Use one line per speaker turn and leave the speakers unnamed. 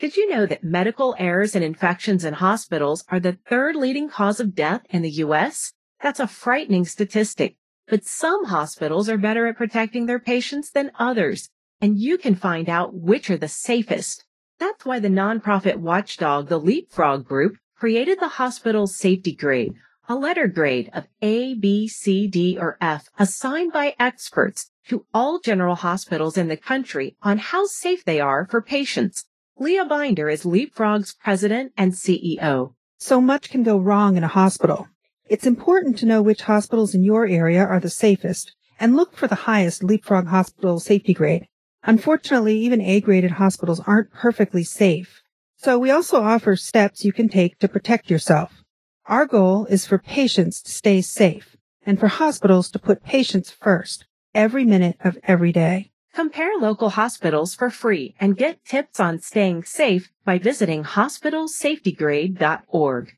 Did you know that medical errors and infections in hospitals are the third leading cause of death in the U.S.? That's a frightening statistic. But some hospitals are better at protecting their patients than others, and you can find out which are the safest. That's why the nonprofit watchdog, the Leapfrog Group, created the hospital's safety grade, a letter grade of A, B, C, D, or F, assigned by experts to all general hospitals in the country on how safe they are for patients. Leah Binder is Leapfrog's president and CEO.
So much can go wrong in a hospital. It's important to know which hospitals in your area are the safest and look for the highest Leapfrog hospital safety grade. Unfortunately, even A-graded hospitals aren't perfectly safe. So we also offer steps you can take to protect yourself. Our goal is for patients to stay safe and for hospitals to put patients first every minute of every day.
Compare local hospitals for free and get tips on staying safe by visiting hospitalsafetygrade.org.